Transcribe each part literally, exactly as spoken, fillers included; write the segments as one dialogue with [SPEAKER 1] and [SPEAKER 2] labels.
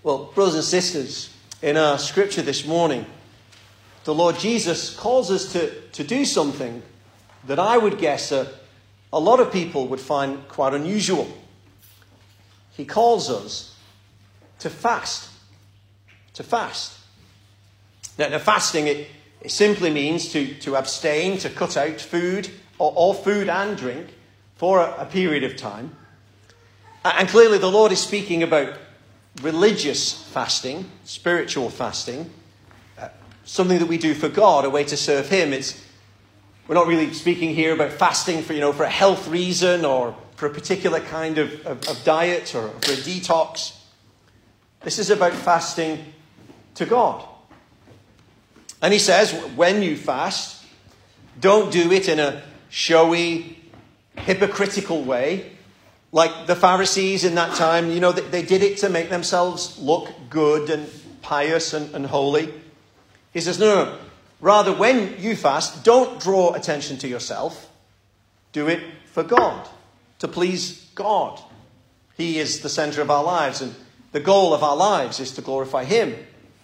[SPEAKER 1] Well, brothers and sisters, in our scripture this morning, the Lord Jesus calls us to, to do something that I would guess a, a lot of people would find quite unusual. He calls us to fast. To fast. Now, now fasting, it, it simply means to, to abstain, to cut out food, or, or food and drink, for a, a period of time. And clearly the Lord is speaking about religious fasting, spiritual fasting, uh, something that we do for God, a way to serve Him. It's, we're not really speaking here about fasting for, you know, for a health reason or for a particular kind of, of, of diet or for a detox. This is about fasting to God. And He says, when you fast, don't do it in a showy, hypocritical way. Like the Pharisees in that time, you know, they, they did it to make themselves look good and pious and, and holy. He says, no, no, rather when you fast, don't draw attention to yourself. Do it for God, to please God. He is the center of our lives, and the goal of our lives is to glorify Him.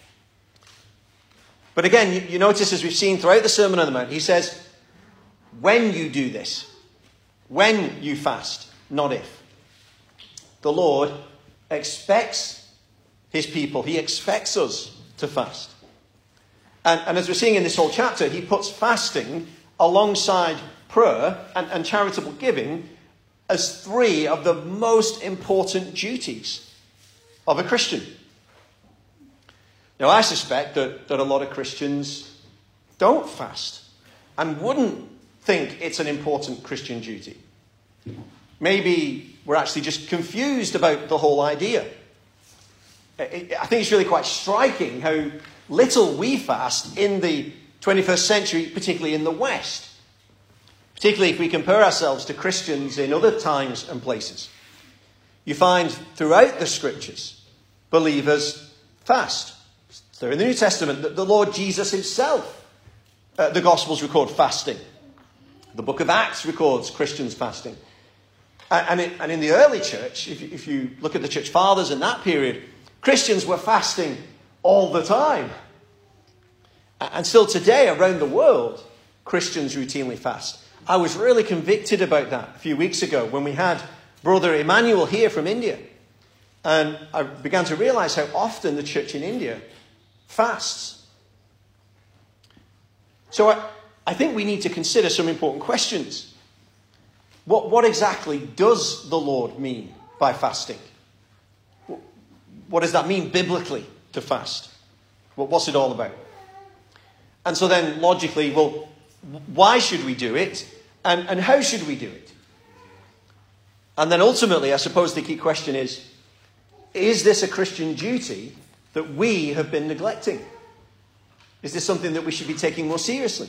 [SPEAKER 1] But again, you, you notice, as we've seen throughout the Sermon on the Mount, He says, when you do this, when you fast, not if. The Lord expects His people. He expects us to fast. And, and as we're seeing in this whole chapter, He puts fasting alongside prayer and, and charitable giving as three of the most important duties of a Christian. Now, I suspect that, that a lot of Christians don't fast and wouldn't think it's an important Christian duty. Maybe we're actually just confused about the whole idea. I think it's really quite striking how little we fast in the twenty-first century, particularly in the West. Particularly if we compare ourselves to Christians in other times and places. You find throughout the Scriptures, believers fast. So in the New Testament, the Lord Jesus Himself, uh, the Gospels record fasting. The book of Acts records Christians fasting. And in, and in the early church, if you, if you look at the church fathers in that period, Christians were fasting all the time. And still today, around the world, Christians routinely fast. I was really convicted about that a few weeks ago when we had Brother Emmanuel here from India. And I began to realize how often the church in India fasts. So I, I think we need to consider some important questions. What, what exactly does the Lord mean by fasting? What does that mean biblically, to fast? Well, what's it all about? And so then logically, well, why should we do it? And, and how should we do it? And then ultimately, I suppose the key question is, is this a Christian duty that we have been neglecting? Is this something that we should be taking more seriously?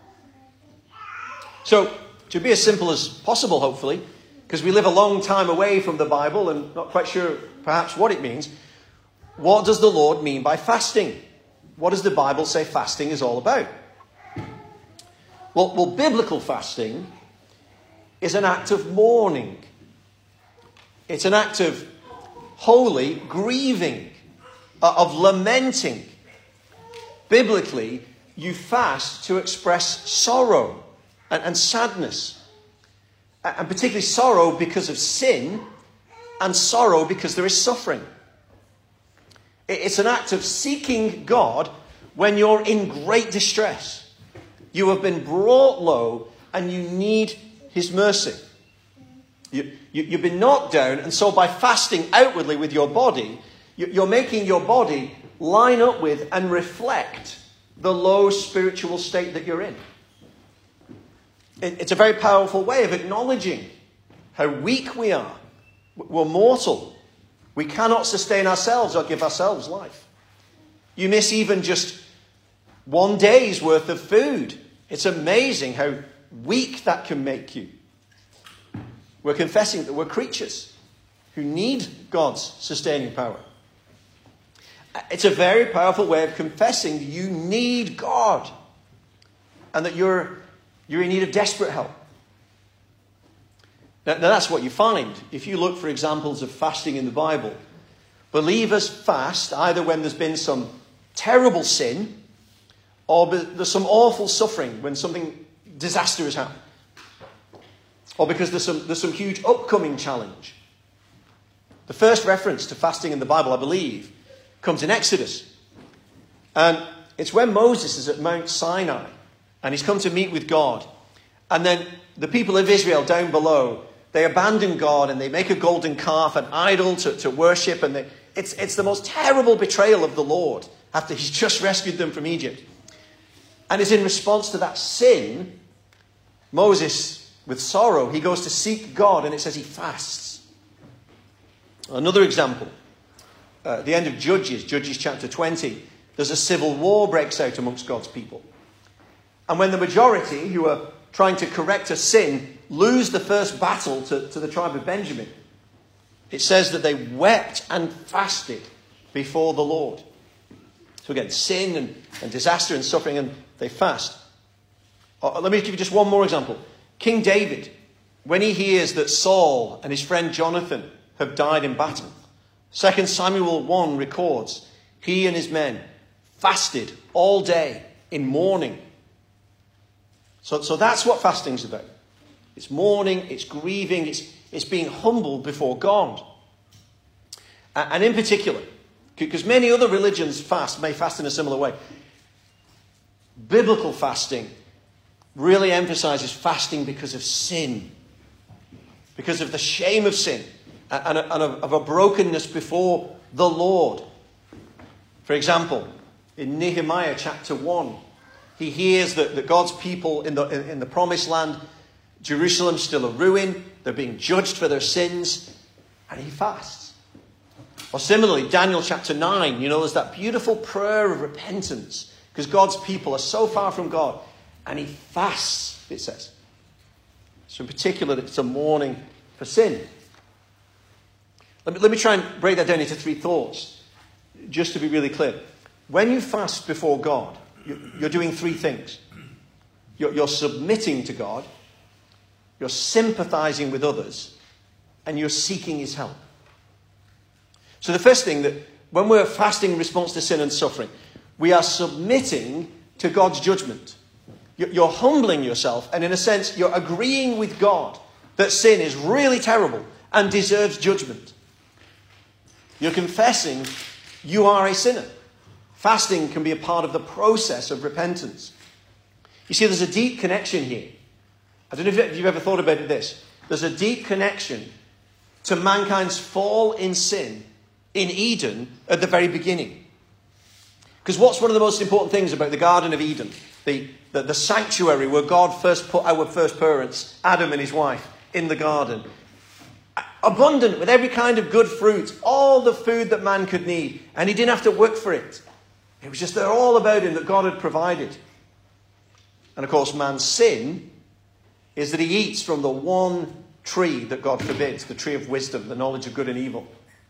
[SPEAKER 1] So, to be as simple as possible, hopefully, because we live a long time away from the Bible and not quite sure perhaps what it means, what does the Lord mean by fasting? What does the Bible say fasting is all about? Well, well, biblical fasting is an act of mourning. It's an act of holy grieving, of lamenting. Biblically, you fast to express sorrow and, and sadness. And particularly sorrow because of sin and sorrow because there is suffering. It's an act of seeking God when you're in great distress. You have been brought low and you need His mercy. You, you, you've been knocked down, and so by fasting outwardly with your body, you, you're making your body line up with and reflect the low spiritual state that you're in. It, it's a very powerful way of acknowledging how weak we are. We're mortal. We cannot sustain ourselves or give ourselves life. You miss even just one day's worth of food. It's amazing how weak that can make you. We're confessing that we're creatures who need God's sustaining power. It's a very powerful way of confessing you need God and that you're, you're in need of desperate help. Now, now that's what you find. If you look for examples of fasting in the Bible, Believers fast either when there's been some terrible sin or there's some awful suffering when something disaster has happened. Or because there's some, there's some huge upcoming challenge. The first reference to fasting in the Bible, I believe, comes in Exodus. And it's when Moses is at Mount Sinai and he's come to meet with God. And then the people of Israel down below, they abandon God and they make a golden calf, an idol to, to worship. And they, it's, it's the most terrible betrayal of the Lord after he's just rescued them from Egypt. And it's in response to that sin, Moses, with sorrow, he goes to seek God, and it says he fasts. Another example, uh, at the end of Judges, Judges chapter twenty, there's a civil war breaks out amongst God's people. And when the majority, who are trying to correct a sin, lose the first battle to, to the tribe of Benjamin, it says that they wept and fasted before the Lord. So again, sin and, and disaster and suffering, and they fast. Uh, let me give you just one more example. King David, when he hears that Saul and his friend Jonathan have died in battle, Second Samuel one records he and his men fasted all day in mourning. So, so that's what fasting's about. It's mourning, it's grieving, it's, it's being humbled before God. And, and in particular, because many other religions fast, may fast in a similar way, biblical fasting really emphasizes fasting because of sin, because of the shame of sin and, and of, of a brokenness before the Lord. For example, in Nehemiah chapter one, he hears that, that God's people in the, in, in the promised land, Jerusalem's still a ruin, they're being judged for their sins, and he fasts. Or similarly, Daniel chapter nine, you know, there's that beautiful prayer of repentance because God's people are so far from God. And he fasts, it says. So in particular, it's a mourning for sin. Let me, let me try and break that down into three thoughts, just to be really clear. When you fast before God, you're doing three things. You're, you're submitting to God, you're sympathizing with others, and you're seeking his help. So the first thing, that when we're fasting in response to sin and suffering, we are submitting to God's judgment. You're humbling yourself, and in a sense, you're agreeing with God that sin is really terrible and deserves judgment. You're confessing you are a sinner. Fasting can be a part of the process of repentance. You see, there's a deep connection here. I don't know if you've ever thought about this. There's a deep connection to mankind's fall in sin in Eden at the very beginning. Because what's one of the most important things about the Garden of Eden? The, the, the sanctuary where God first put our first parents, Adam and his wife, in the garden. Abundant with every kind of good fruit, all the food that man could need. And he didn't have to work for it. It was just there all about him that God had provided. And of course, man's sin is that he eats from the one tree that God forbids, the tree of wisdom, the knowledge of good and evil.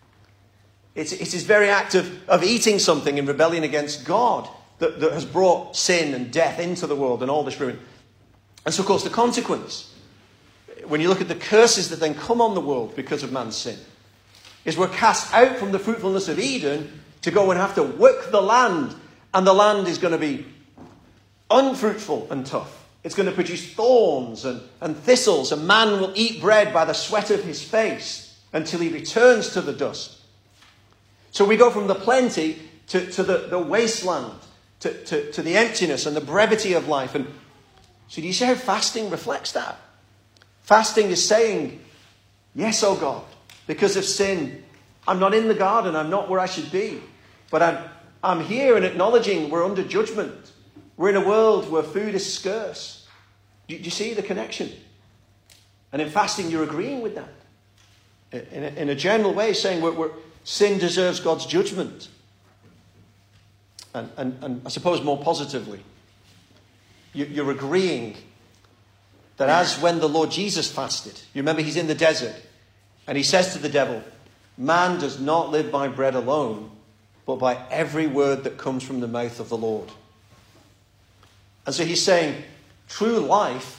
[SPEAKER 1] It's, it's his very act of, of eating something in rebellion against God that, that has brought sin and death into the world and all this ruin. And so, of course, the consequence, when you look at the curses that then come on the world because of man's sin, is we're cast out from the fruitfulness of Eden to go and have to work the land. And the land is going to be unfruitful and tough. It's going to produce thorns and, and thistles. And man will eat bread by the sweat of his face until he returns to the dust. So we go from the plenty to, to the, the wasteland, to, to, to the emptiness and the brevity of life. And so do you see how fasting reflects that? Fasting is saying, yes, oh God, because of sin, I'm not in the garden, I'm not where I should be. But I'm, I'm here and acknowledging we're under judgment. We're in a world where food is scarce. Do, do you see the connection? And in fasting, you're agreeing with that. In a, in a general way, saying we're, we're, sin deserves God's judgment. And, and, and I suppose more positively, you, you're agreeing that as when the Lord Jesus fasted, you remember he's in the desert, and he says to the devil, man does not live by bread alone, but by every word that comes from the mouth of the Lord. And so he's saying, true life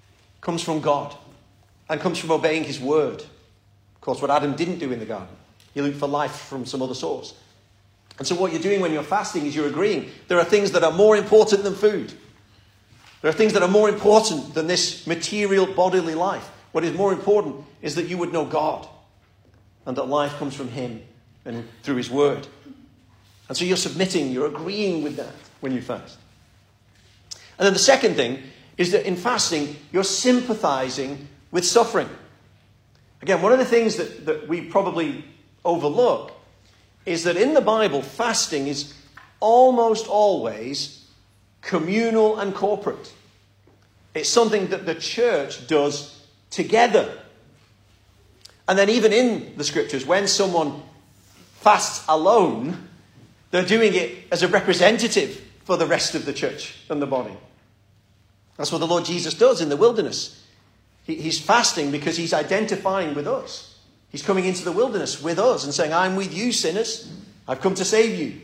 [SPEAKER 1] comes from God and comes from obeying his word. Of course, what Adam didn't do in the garden. You look for life from some other source. And so what you're doing when you're fasting is you're agreeing there are things that are more important than food. There are things that are more important than this material bodily life. What is more important is that you would know God and that life comes from him and through his word. And so you're submitting, you're agreeing with that when you fast. And then the second thing is that in fasting, you're sympathizing with suffering. Again, one of the things that, that we probably overlook is that in the Bible, fasting is almost always communal and corporate. It's something that the church does together. And then even in the scriptures, when someone fasts alone, they're doing it as a representative for the rest of the church and the body. That's what the Lord Jesus does in the wilderness. He, he's fasting because he's identifying with us. He's coming into the wilderness with us and saying, I'm with you, sinners. I've come to save you.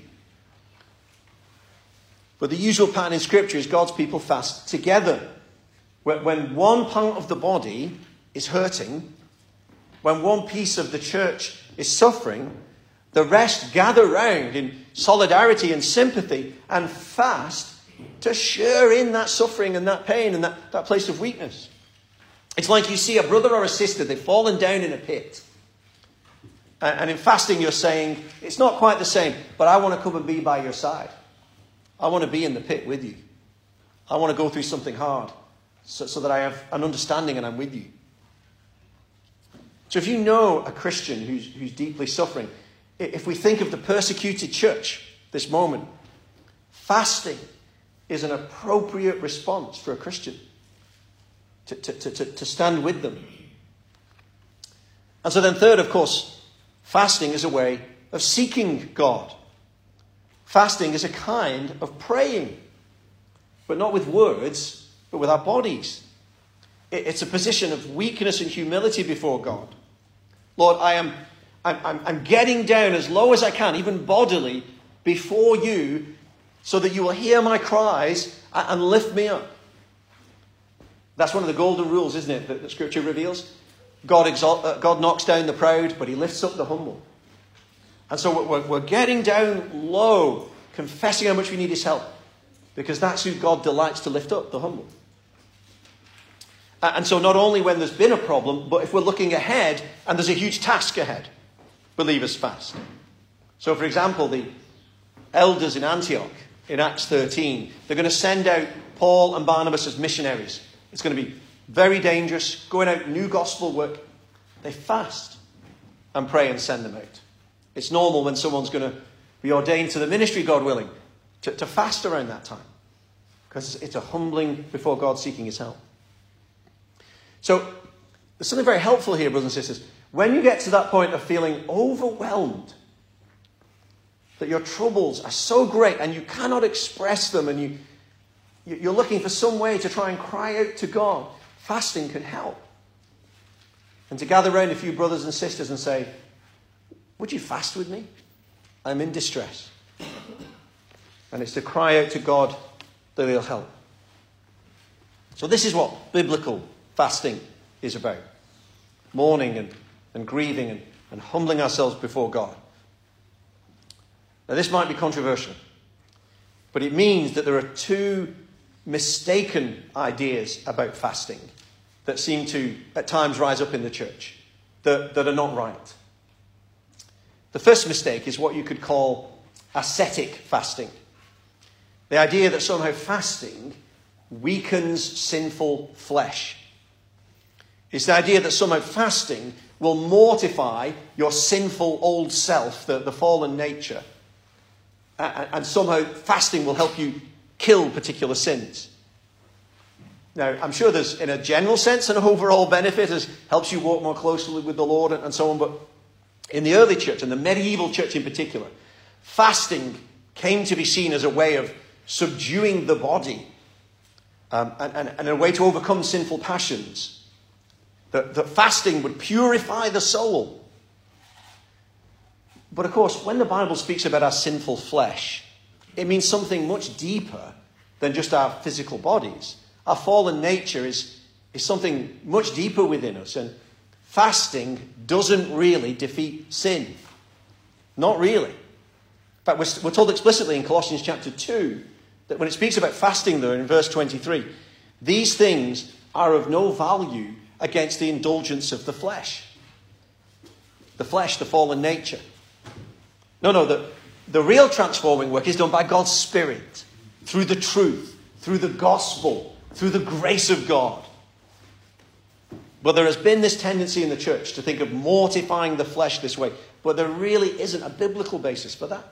[SPEAKER 1] But the usual pattern in Scripture is God's people fast together. When one part of the body is hurting, when one piece of the church is suffering, the rest gather round in solidarity and sympathy and fast to share in that suffering and that pain and that, that place of weakness. It's like you see a brother or a sister, they've fallen down in a pit. And in fasting, you're saying, it's not quite the same, but I want to come and be by your side. I want to be in the pit with you. I want to go through something hard so, so that I have an understanding and I'm with you. So if you know a Christian who's, who's deeply suffering, if we think of the persecuted church this moment, fasting is an appropriate response for a Christian to, to, to, to stand with them. And so then third, of course, fasting is a way of seeking God. Fasting is a kind of praying, but not with words, but with our bodies. It's a position of weakness and humility before God. Lord, I am I'm, I'm getting down as low as I can, even bodily, before you, so that you will hear my cries and lift me up. That's one of the golden rules, isn't it, that, that Scripture reveals? God, exalt, uh, God knocks down the proud, but he lifts up the humble. And so we're, we're getting down low, confessing how much we need his help, because that's who God delights to lift up, the humble. And so not only when there's been a problem, but if we're looking ahead and there's a huge task ahead, believers fast. So for example, the elders in Antioch in Acts thirteen, they're going to send out Paul and Barnabas as missionaries. It's going to be very dangerous, going out, new gospel work. They fast and pray and send them out. It's normal when someone's going to be ordained to the ministry, God willing, to, to fast around that time. Because it's a humbling before God, seeking his help. So there's something very helpful here, brothers and sisters. When you get to that point of feeling overwhelmed, that your troubles are so great and you cannot express them, and you, you're looking for some way to try and cry out to God, fasting can help. And to gather around a few brothers and sisters and say, would you fast with me? I'm in distress. And it's to cry out to God that he'll help. So this is what biblical fasting is about. Mourning and, and grieving and, and humbling ourselves before God. Now this might be controversial, but it means that there are two mistaken ideas about fasting that seem to at times rise up in the church that, that are not right. The first mistake is what you could call ascetic fasting. The idea that somehow fasting weakens sinful flesh. It's the idea that somehow fasting will mortify your sinful old self, the, the fallen nature. And, and somehow fasting will help you kill particular sins. Now, I'm sure there's, in a general sense, an overall benefit as helps you walk more closely with the Lord and, and so on. But in the early church, and the medieval church in particular, fasting came to be seen as a way of subduing the body um, and, and, and a way to overcome sinful passions. That, that fasting would purify the soul. But of course, when the Bible speaks about our sinful flesh, it means something much deeper than just our physical bodies. Our fallen nature is, is something much deeper within us. And fasting doesn't really defeat sin. Not really. In fact, we're, we're told explicitly in Colossians chapter two that when it speaks about fasting there in verse twenty-three, these things are of no value against the indulgence of the flesh. The flesh, the fallen nature. No, no, the, the real transforming work is done by God's Spirit, through the truth, through the gospel, through the grace of God. But there has been this tendency in the church to think of mortifying the flesh this way, but there really isn't a biblical basis for that.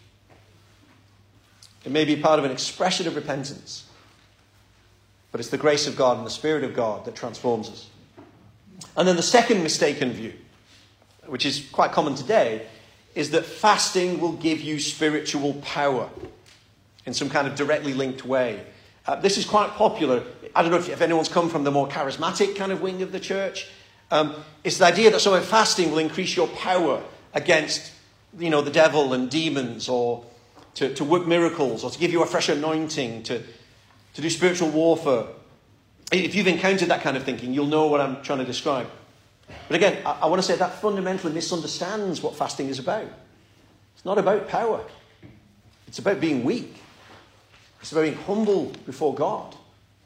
[SPEAKER 1] It may be part of an expression of repentance, but it's the grace of God and the Spirit of God that transforms us. And then the second mistaken view, which is quite common today, is that fasting will give you spiritual power in some kind of directly linked way. Uh, this is quite popular. I don't know if, if anyone's come from the more charismatic kind of wing of the church. Um, it's the idea that somehow fasting will increase your power against, you know, the devil and demons, or to, to work miracles, or to give you a fresh anointing, to, to do spiritual warfare. If you've encountered that kind of thinking, you'll know what I'm trying to describe. But again, I, I want to say that fundamentally misunderstands what fasting is about. It's not about power. It's about being weak. It's about being humble before God.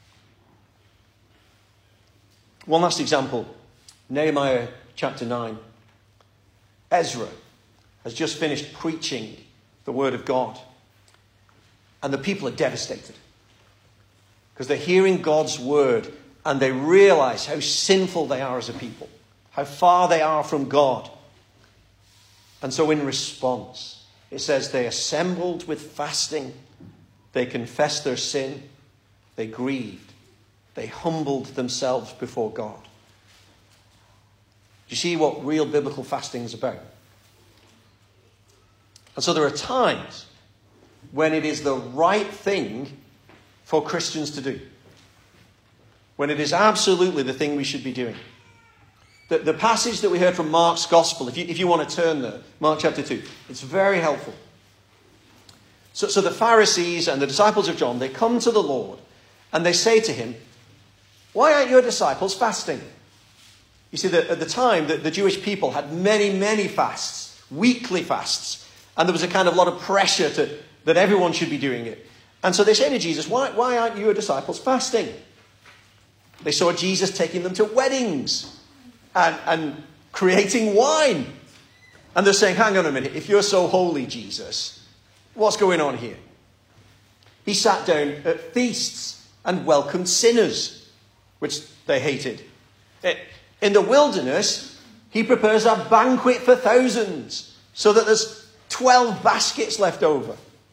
[SPEAKER 1] One last example. Nehemiah chapter nine. Ezra has just finished preaching the word of God. And the people are devastated. Because they're hearing God's word and they realize how sinful they are as a people. How far they are from God. And so in response, it says they assembled with fasting. They confessed their sin. They grieved. They humbled themselves before God. Do you see what real biblical fasting is about? And so there are times when it is the right thing for Christians to do. When it is absolutely the thing we should be doing. The, the passage that we heard from Mark's Gospel, if you, if you want to turn there, Mark chapter two, it's very helpful. So, so the Pharisees and the disciples of John, they come to the Lord and they say to him, why aren't your disciples fasting? You see, that at the time, the, the Jewish people had many, many fasts, weekly fasts. And there was a kind of lot of pressure to, that everyone should be doing it. And so they say to Jesus, why, why aren't your disciples fasting? They saw Jesus taking them to weddings and, and creating wine. And they're saying, hang on a minute, if you're so holy, Jesus, what's going on here? He sat down at feasts and welcomed sinners, which they hated. In the wilderness, he prepares a banquet for thousands so that there's twelve baskets left over.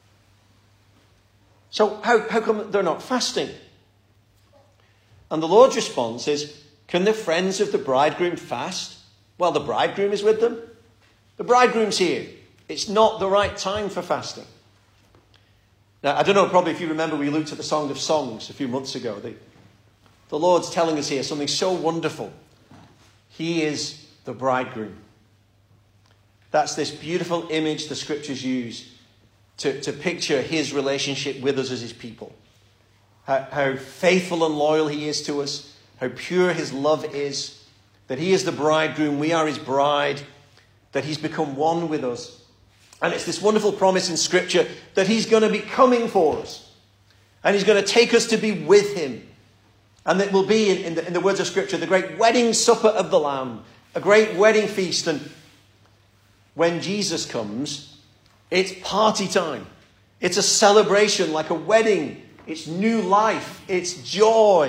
[SPEAKER 1] So how, how come they're not fasting? And the Lord's response is, can the friends of the bridegroom fast while the bridegroom is with them? The bridegroom's here. It's not the right time for fasting. Now, I don't know, probably if you remember, we looked at the Song of Songs a few months ago. The, the Lord's telling us here something so wonderful. He is the bridegroom. That's this beautiful image the scriptures use to, to picture his relationship with us as his people. How, how faithful and loyal he is to us. How pure his love is. That he is the bridegroom, we are his bride. That he's become one with us. And it's this wonderful promise in scripture that he's going to be coming for us. And he's going to take us to be with him. And it will be, in, in, the, in the words of scripture, the great wedding supper of the Lamb. A great wedding feast. And when Jesus comes, it's party time. It's a celebration like a wedding. It's new life. It's joy.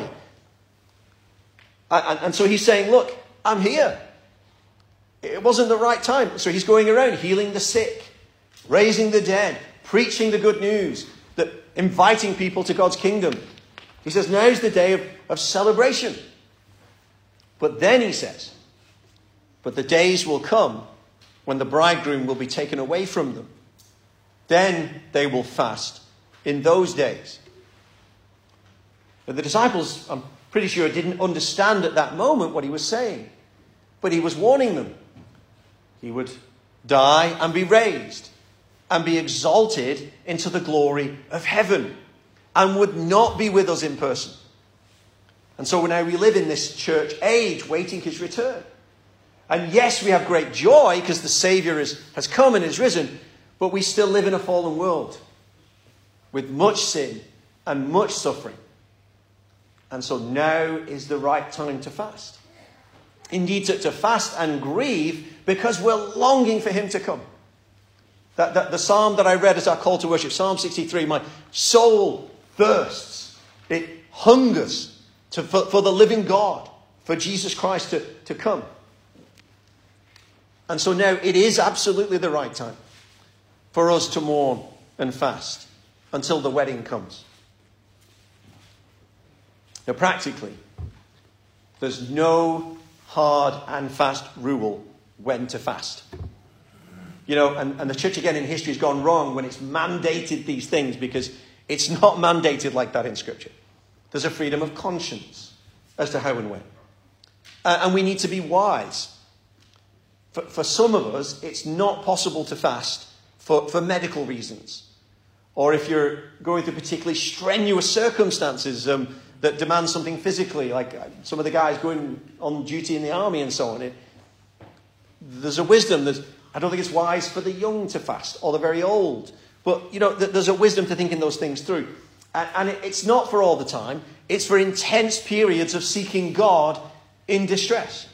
[SPEAKER 1] And, and so he's saying, look, I'm here. It wasn't the right time. So he's going around healing the sick, raising the dead, preaching the good news, that inviting people to God's kingdom. He says, now's the day of, of celebration. But then he says, but the days will come when the bridegroom will be taken away from them. Then they will fast in those days. But the disciples, I'm pretty sure, didn't understand at that moment what he was saying. But he was warning them. He would die and be raised and be exalted into the glory of heaven and would not be with us in person. And so now we live in this church age waiting his return. And yes, we have great joy because the Saviour is, has come and is risen, but we still live in a fallen world with much sin and much suffering. And so now is the right time to fast. Indeed, to, to fast and grieve because we're longing for him to come. That, that the psalm that I read as our call to worship, Psalm sixty-three, my soul thirsts, it hungers to, for, for the living God, for Jesus Christ to, to come. And so now it is absolutely the right time for us to mourn and fast until the wedding comes. Now, practically, there's no hard and fast rule when to fast. You know, and, and the church again in history has gone wrong when it's mandated these things, because it's not mandated like that in Scripture. There's a freedom of conscience as to how and when. Uh, and we need to be wise. For, for some of us, it's not possible to fast for, for medical reasons. Or if you're going through particularly strenuous circumstances um, that demand something physically, like some of the guys going on duty in the army and so on. It, there's a wisdom. There's, I don't think it's wise for the young to fast or the very old. But, you know, there's a wisdom to thinking those things through. And, and it's not for all the time. It's for intense periods of seeking God in distress.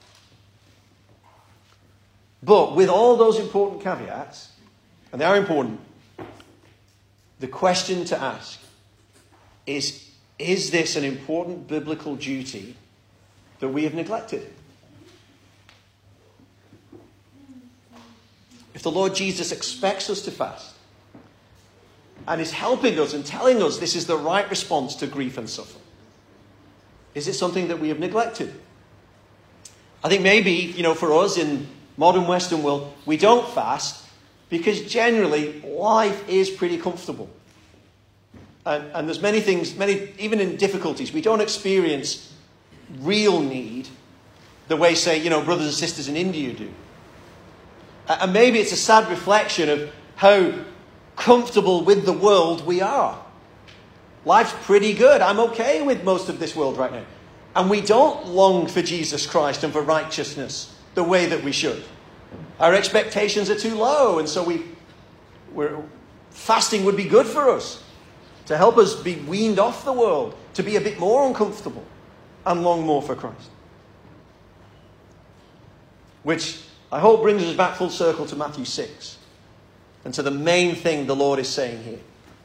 [SPEAKER 1] But with all those important caveats, and they are important, the question to ask is, is this an important biblical duty that we have neglected? If the Lord Jesus expects us to fast and is helping us and telling us this is the right response to grief and suffering, is it something that we have neglected? I think maybe, you know, for us in modern Western world, we don't fast because generally life is pretty comfortable. And, and there's many things, many even in difficulties, we don't experience real need the way, say, you know, brothers and sisters in India do. And maybe it's a sad reflection of how comfortable with the world we are. Life's pretty good. I'm okay with most of this world right now. And we don't long for Jesus Christ and for righteousness the way that we should. Our expectations are too low, and so we, we're, fasting would be good for us to help us be weaned off the world, to be a bit more uncomfortable and long more for Christ. Which I hope brings us back full circle to Matthew six and to the main thing the Lord is saying here.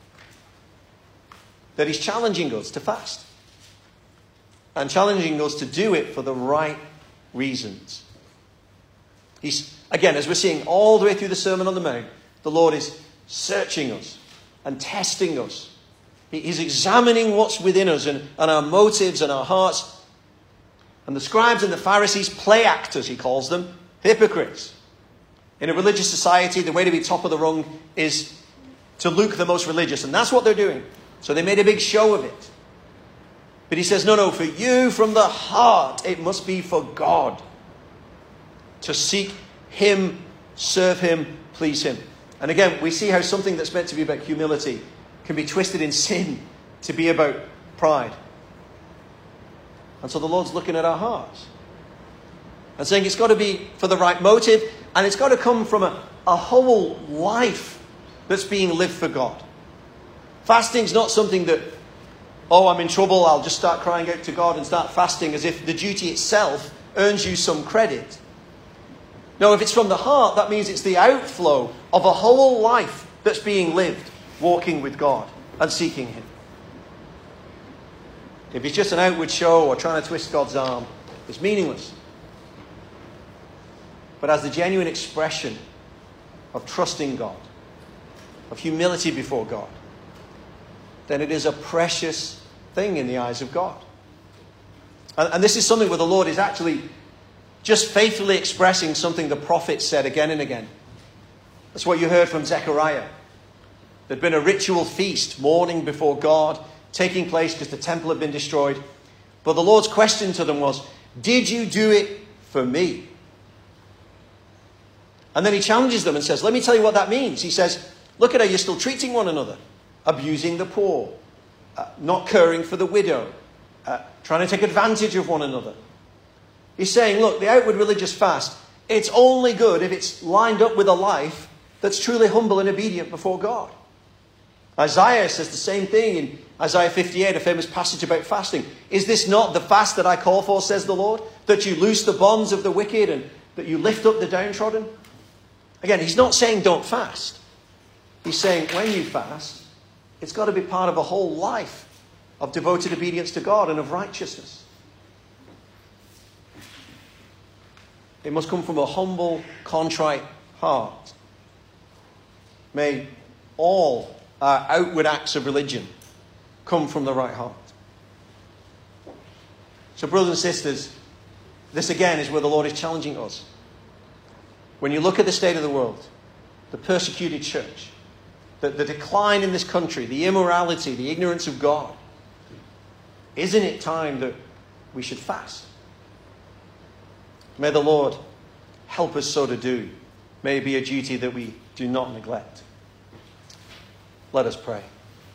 [SPEAKER 1] That he's challenging us to fast. And challenging us to do it for the right reasons. He's, again, as we're seeing all the way through the Sermon on the Mount, the Lord is searching us and testing us. He's examining what's within us and, and our motives and our hearts. And the scribes and the Pharisees, play actors, he calls them, hypocrites. In a religious society, the way to be top of the rung is to look the most religious. And that's what they're doing. So they made a big show of it. But he says, no, no, for you from the heart, it must be for God. To seek him, serve him, please him. And again, we see how something that's meant to be about humility can be twisted in sin to be about pride. And so the Lord's looking at our hearts and saying it's got to be for the right motive, and it's got to come from a, a whole life that's being lived for God. Fasting's not something that, oh, I'm in trouble, I'll just start crying out to God and start fasting as if the duty itself earns you some credit. No, if it's from the heart, that means it's the outflow of a whole life that's being lived, walking with God and seeking him. If it's just an outward show or trying to twist God's arm, it's meaningless. But as the genuine expression of trusting God, of humility before God, then it is a precious thing in the eyes of God. And, and this is something where the Lord is actually just faithfully expressing something the prophet said again and again. That's what you heard from Zechariah. There'd been a ritual feast, mourning before God, taking place because the temple had been destroyed. But the Lord's question to them was, did you do it for me? And then he challenges them and says, let me tell you what that means. He says, look at how you're still treating one another. Abusing the poor. Uh, not caring for the widow. Uh, trying to take advantage of one another. He's saying, look, the outward religious fast, it's only good if it's lined up with a life that's truly humble and obedient before God. Isaiah says the same thing in Isaiah fifty-eight, a famous passage about fasting. Is this not the fast that I call for, says the Lord? That you loose the bonds of the wicked and that you lift up the downtrodden? Again, he's not saying don't fast. He's saying when you fast, it's got to be part of a whole life of devoted obedience to God and of righteousness. It must come from a humble, contrite heart. May all our outward acts of religion come from the right heart. So, brothers and sisters, this again is where the Lord is challenging us. When you look at the state of the world, the persecuted church, the, the decline in this country, the immorality, the ignorance of God, isn't it time that we should fast? May the Lord help us so to do. May it be a duty that we do not neglect. Let us pray.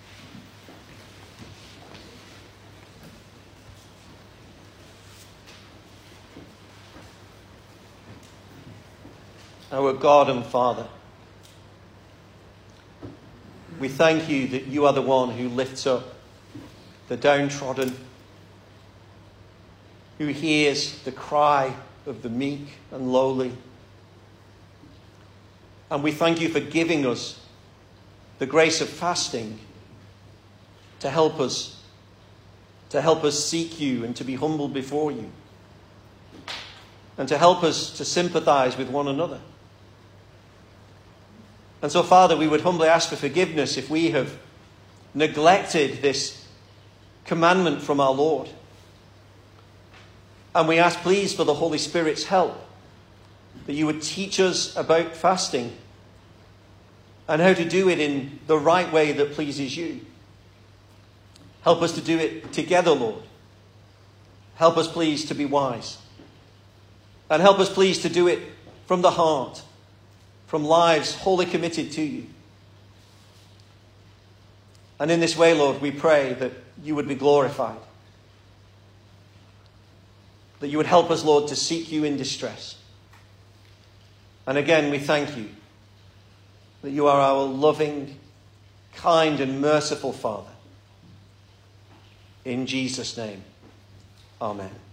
[SPEAKER 1] Our God and Father, we thank you that you are the one who lifts up the downtrodden, who hears the cry of the meek and lowly. And we thank you for giving us the grace of fasting to help us, to help us seek you and to be humble before you, and to help us to sympathize with one another. And so, Father, we would humbly ask for forgiveness if we have neglected this commandment from our Lord. And we ask, please, for the Holy Spirit's help, that you would teach us about fasting and how to do it in the right way that pleases you. Help us to do it together, Lord. Help us, please, to be wise. And help us, please, to do it from the heart, from lives wholly committed to you. And in this way, Lord, we pray that you would be glorified. That you would help us, Lord, to seek you in distress. And again, we thank you that you are our loving, kind and merciful Father. In Jesus' name, amen.